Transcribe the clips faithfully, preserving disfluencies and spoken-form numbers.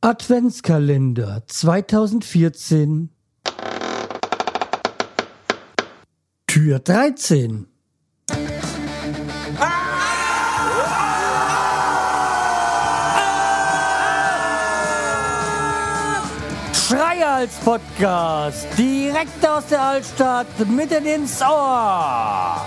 Adventskalender zweitausendvierzehn Tür dreizehn. Schreihals Podcast, direkt aus der Altstadt, mitten ins Ohr.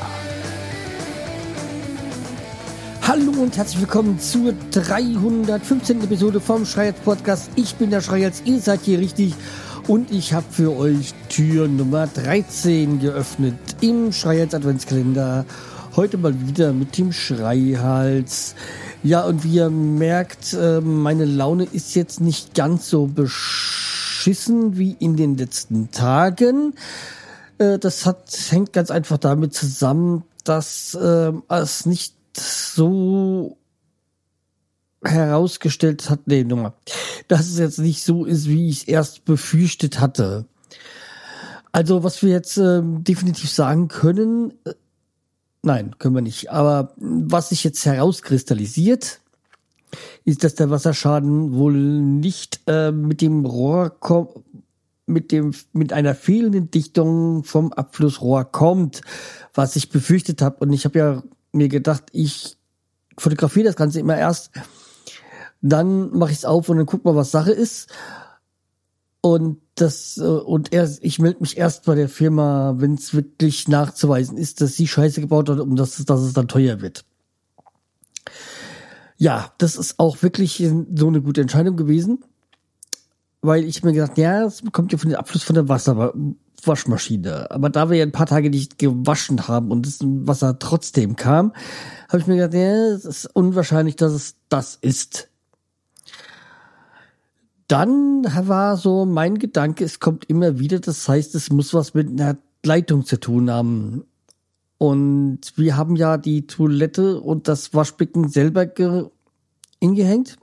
Hallo und herzlich willkommen zur dreihundertfünfzehnten Episode vom Schreihals Podcast. Ich bin der Schreihals, ihr seid hier richtig und ich habe für euch Tür Nummer dreizehn geöffnet im Schreihals Adventskalender. Heute mal wieder mit dem Schreihals. Ja, und wie ihr merkt, meine Laune ist jetzt nicht ganz so beschissen wie in den letzten Tagen. Das hat, hängt ganz einfach damit zusammen, dass äh, es nicht so herausgestellt hat, nee, nochmal, dass es jetzt nicht so ist, wie ich es erst befürchtet hatte. Also, was wir jetzt äh, definitiv sagen können, äh, nein, können wir nicht, aber was sich jetzt herauskristallisiert, ist, dass der Wasserschaden wohl nicht äh, mit dem Rohr kommt, mit dem, mit einer fehlenden Dichtung vom Abflussrohr kommt, was ich befürchtet habe. Und ich habe ja mir gedacht, ich fotografiere das Ganze immer erst, dann mache ich es auf und dann guck mal, was Sache ist. Und das und erst, ich melde mich erst bei der Firma, wenn es wirklich nachzuweisen ist, dass sie Scheiße gebaut hat, um das, dass es dann teuer wird. Ja, das ist auch wirklich so eine gute Entscheidung gewesen, weil ich mir gedacht, ja, es kommt ja von dem Abfluss von der Wasserwaschmaschine. Aber da wir ja ein paar Tage nicht gewaschen haben und das Wasser trotzdem kam, habe ich mir gedacht, ja, es ist unwahrscheinlich, dass es das ist. Dann war so mein Gedanke, es kommt immer wieder, das heißt, es muss was mit einer Leitung zu tun haben. Und wir haben ja die Toilette und das Waschbecken selber ge- hingehängt.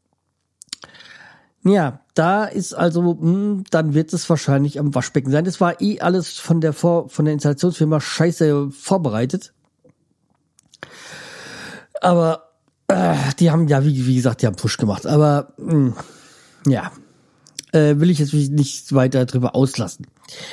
Ja, da ist also, mh, dann wird es wahrscheinlich am Waschbecken sein. Das war eh alles von der Vor- von der Installationsfirma scheiße vorbereitet. Aber äh, die haben ja, wie, wie gesagt, die haben Push gemacht. Aber mh, ja, äh, will ich jetzt nicht weiter drüber auslassen.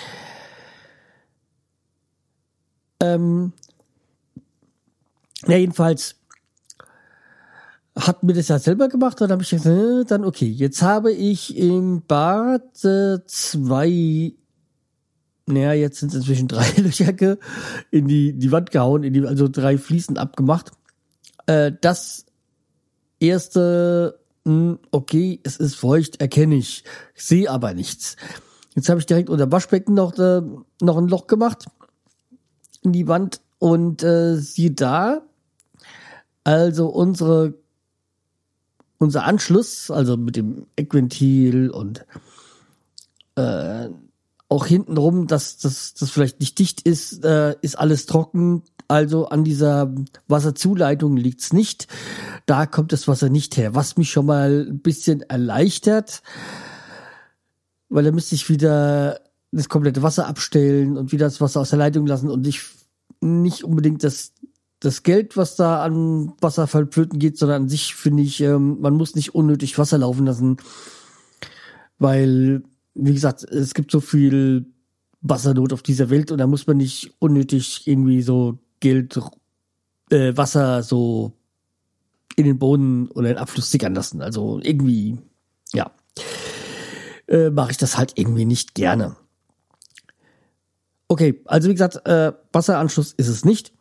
Ähm, ja, jedenfalls hat mir das ja selber gemacht, dann habe ich gesagt, äh, dann okay, jetzt habe ich im Bad äh, zwei, naja, jetzt sind es inzwischen drei Löcher ge- in die, die Wand gehauen, in die, also drei Fliesen abgemacht. Äh, das erste, mh, okay, es ist feucht, erkenne ich, ich sehe aber nichts. Jetzt habe ich direkt unter dem Waschbecken noch, äh, noch ein Loch gemacht in die Wand und äh, siehe da, also unsere unser Anschluss, also mit dem Eckventil und äh, auch hintenrum, dass das das vielleicht nicht dicht ist, äh, ist alles trocken. Also an dieser Wasserzuleitung liegt's nicht. Da kommt das Wasser nicht her, was mich schon mal ein bisschen erleichtert, weil da müsste ich wieder das komplette Wasser abstellen und wieder das Wasser aus der Leitung lassen und ich nicht unbedingt das das Geld, was da an Wasserfall flöten geht, sondern an sich finde ich, ähm, man muss nicht unnötig Wasser laufen lassen, weil, wie gesagt, es gibt so viel Wassernot auf dieser Welt und da muss man nicht unnötig irgendwie so Geld, äh, Wasser so in den Boden oder in den Abfluss sickern lassen. Also irgendwie, ja, äh, mache ich das halt irgendwie nicht gerne. Okay, also wie gesagt, äh, Wasseranschluss ist es nicht.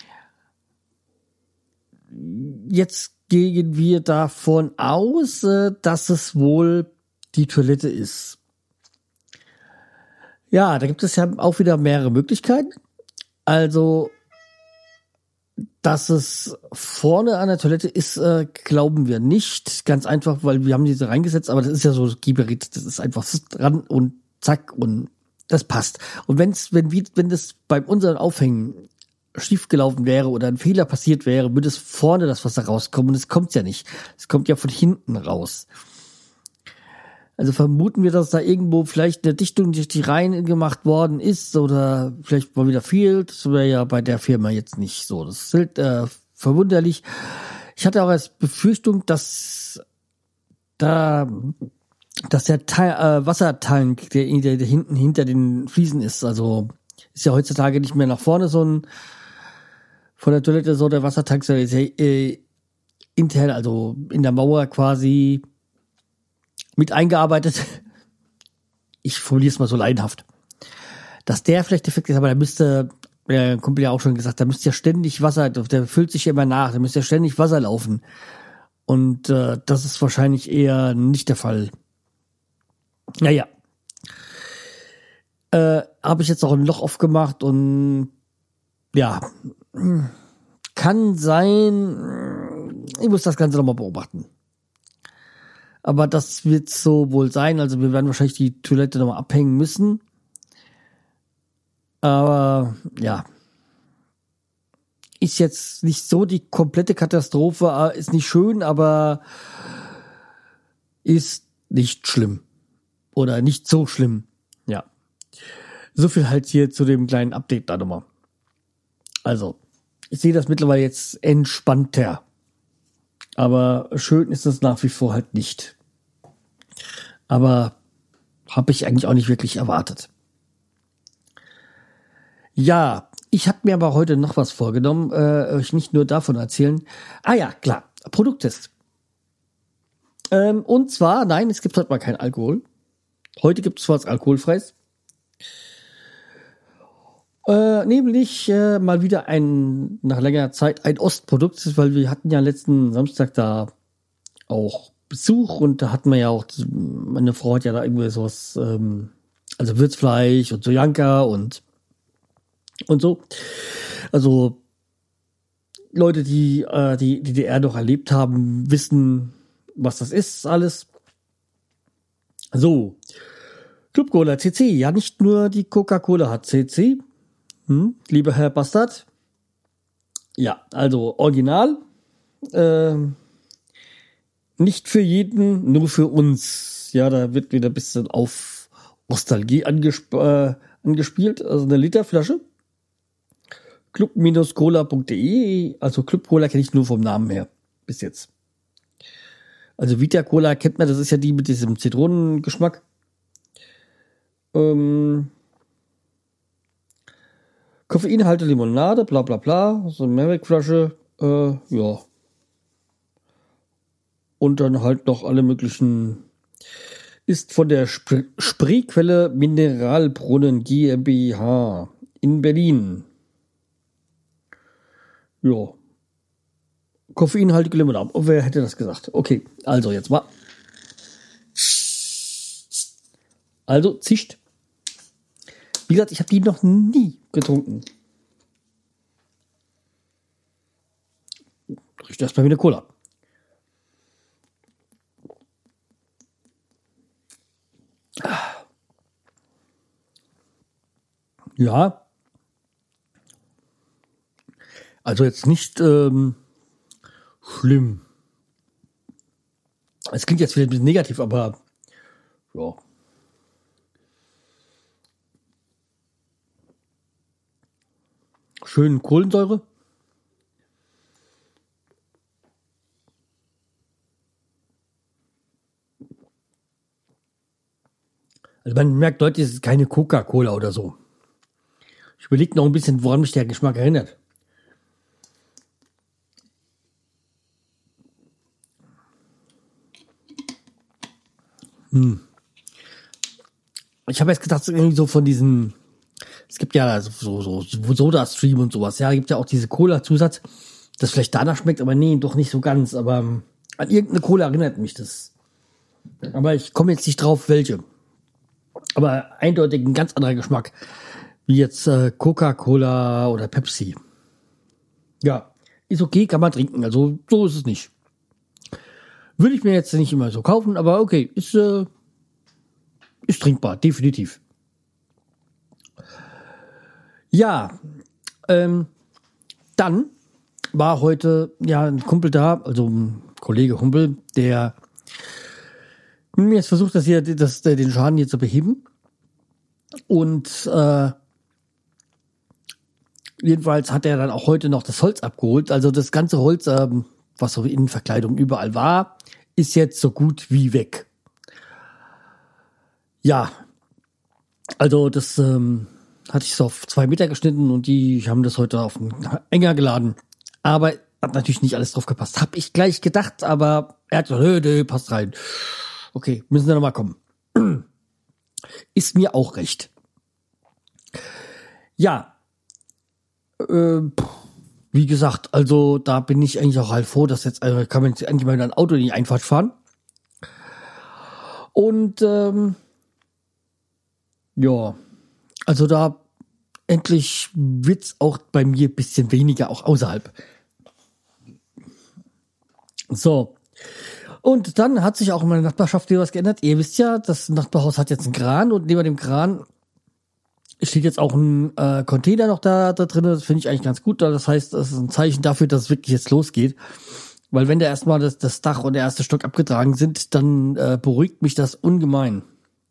Jetzt gehen wir davon aus, dass es wohl die Toilette ist. Ja, da gibt es ja auch wieder mehrere Möglichkeiten. Also, dass es vorne an der Toilette ist, äh, glauben wir nicht. Ganz einfach, weil wir haben diese reingesetzt, aber das ist ja so Gieberit, das ist einfach dran und zack und das passt. Und wenn's, wenn wir, wenn das beim unseren Aufhängen schief gelaufen wäre oder ein Fehler passiert wäre, würde es vorne das Wasser rauskommen und es kommt ja nicht. Es kommt ja von hinten raus. Also vermuten wir, dass da irgendwo vielleicht eine Dichtung durch die Reihen gemacht worden ist oder vielleicht mal wieder fehlt. Das wäre ja bei der Firma jetzt nicht so. Das ist halt äh, verwunderlich. Ich hatte auch als Befürchtung, dass da, dass der Teil, äh, Wassertank, der, der, der hinten hinter den Fliesen ist, also ist ja heutzutage nicht mehr nach vorne so ein von der Toilette so der Wassertank, sondern ist ja äh, intern, also in der Mauer quasi mit eingearbeitet. Ich formuliere es mal so laienhaft. Dass der vielleicht defekt ist, aber da müsste, der Kumpel ja auch schon gesagt, da müsste ja ständig Wasser, der füllt sich ja immer nach, da müsste ja ständig Wasser laufen. Und äh, das ist wahrscheinlich eher nicht der Fall. Naja. Äh, habe ich jetzt auch ein Loch aufgemacht und ja, kann sein, ich muss das Ganze nochmal beobachten. Aber das wird so wohl sein, also wir werden wahrscheinlich die Toilette nochmal abhängen müssen. Aber ja, ist jetzt nicht so die komplette Katastrophe, ist nicht schön, aber ist nicht schlimm. Oder nicht so schlimm, ja. So viel halt hier zu dem kleinen Update da nochmal. Also, ich sehe das mittlerweile jetzt entspannter. Aber schön ist das nach wie vor halt nicht. Aber habe ich eigentlich auch nicht wirklich erwartet. Ja, ich habe mir aber heute noch was vorgenommen, äh, euch nicht nur davon erzählen. Ah ja, klar, Produkttest. Ähm, und zwar, nein, es gibt heute mal keinen Alkohol. Heute gibt es was Alkoholfreies. Äh, nämlich äh, mal wieder ein, nach längerer Zeit, ein Ostprodukt, weil wir hatten ja letzten Samstag da auch Besuch und da hatten wir ja auch, meine Frau hat ja da irgendwie sowas, ähm, also Würzfleisch und Sojanka und und so. Also Leute, die äh, die die D D R noch erlebt haben, wissen, was das ist alles. So, Club Cola C C, ja nicht nur die Coca-Cola hat C C, hm, lieber Herr Bastard. Ja, also Original, äh, nicht für jeden, nur für uns. Ja, da wird wieder ein bisschen auf Nostalgie angesp- äh, angespielt, also eine Literflasche. club cola punkt de, also Club Cola kenne ich nur vom Namen her, bis jetzt. Also Vita Cola kennt man, das ist ja die mit diesem Zitronengeschmack. Ähm, Koffeinhalte Limonade, bla bla bla, so eine Mehrwegflasche, äh, ja. Und dann halt noch alle möglichen, ist von der Sp- Spreequelle Mineralbrunnen GmbH in Berlin. Ja. Koffeinhaltige Limonade. Oh, wer hätte das gesagt? Okay, also jetzt mal. Also, zischt. Wie gesagt, ich habe die noch nie getrunken. Riecht erstmal wie eine Cola. Ja. Also jetzt nicht ähm, schlimm. Es klingt jetzt wieder ein bisschen negativ, aber ja. Schön Kohlensäure. Also man merkt deutlich, es ist keine Coca-Cola oder so. Ich überlege noch ein bisschen, woran mich der Geschmack erinnert. Hm. Ich habe jetzt gedacht, irgendwie so von diesen, es gibt ja so, so, so Soda-Stream und sowas, ja, gibt ja auch diese Cola-Zusatz, das vielleicht danach schmeckt, aber nee, doch nicht so ganz, aber um, an irgendeine Cola erinnert mich das. Aber ich komme jetzt nicht drauf, welche. Aber eindeutig ein ganz anderer Geschmack, wie jetzt äh, Coca-Cola oder Pepsi. Ja, ist okay, kann man trinken, also so ist es nicht. Würde ich mir jetzt nicht immer so kaufen, aber okay, ist, äh, ist trinkbar, definitiv. Ja, ähm, dann war heute ja ein Kumpel da, also ein Kollege Humpel, der mir jetzt versucht, das hier, das, den Schaden hier zu beheben. Und äh, jedenfalls hat er dann auch heute noch das Holz abgeholt. Also das ganze Holz, ähm, was so in Verkleidung überall war, ist jetzt so gut wie weg. Ja, also das ähm, hatte ich so auf zwei Meter geschnitten und die haben das heute auf einen Enger geladen. Aber hat natürlich nicht alles drauf gepasst. Hab ich gleich gedacht, aber er hat gesagt, nö, nö, passt rein. Okay, müssen wir nochmal kommen. Ist mir auch recht. Ja, äh, wie gesagt, also da bin ich eigentlich auch halt froh, dass jetzt äh, kann man jetzt endlich mal ein Auto in die Einfahrt fahren. Und ähm, ja, also da endlich wird's auch bei mir ein bisschen weniger, auch außerhalb. So. Und dann hat sich auch in meiner Nachbarschaft wieder was geändert. Ihr wisst ja, das Nachbarhaus hat jetzt einen Kran und neben dem Kran steht jetzt auch ein äh, Container noch da, da drin. Das finde ich eigentlich ganz gut. Das heißt, das ist ein Zeichen dafür, dass es wirklich jetzt losgeht. Weil wenn da erstmal das, das Dach und der erste Stock abgetragen sind, dann äh, beruhigt mich das ungemein.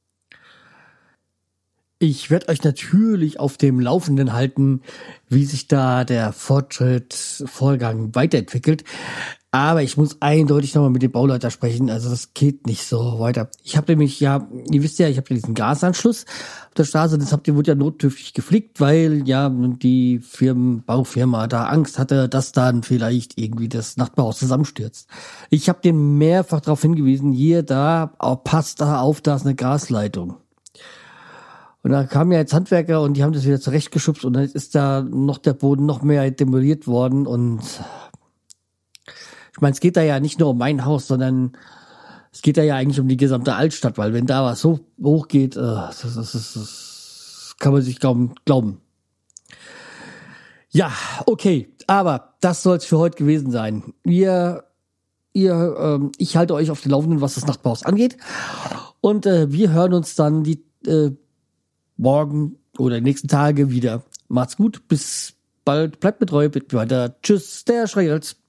Ich werde euch natürlich auf dem Laufenden halten, wie sich da der Fortschritt, Vorgang weiterentwickelt. Aber ich muss eindeutig nochmal mit dem Bauleiter sprechen. Also das geht nicht so weiter. Ich habe nämlich, ja, ihr wisst ja, ich habe ja diesen Gasanschluss auf der Straße. Das habt ihr, wurde ja notdürftig geflickt, weil ja die Firmen, Baufirma da Angst hatte, dass dann vielleicht irgendwie das Nachbarhaus zusammenstürzt. Ich habe den mehrfach darauf hingewiesen, hier, da, oh, passt da auf, da ist eine Gasleitung. Und da kamen ja jetzt Handwerker und die haben das wieder zurechtgeschubst und dann ist da noch der Boden noch mehr demoliert worden und ich meine, es geht da ja nicht nur um mein Haus, sondern es geht da ja eigentlich um die gesamte Altstadt, weil wenn da was so hoch geht, äh, das, das, das, das kann man sich kaum glauben. Ja, okay, aber das soll es für heute gewesen sein. Ihr, ihr, ähm, ich halte euch auf den Laufenden, was das Nachbarhaus angeht und äh, wir hören uns dann die äh, morgen oder die nächsten Tage wieder. Macht's gut, bis bald, bleibt mit treu, bitte weiter. Tschüss, der Schreihals.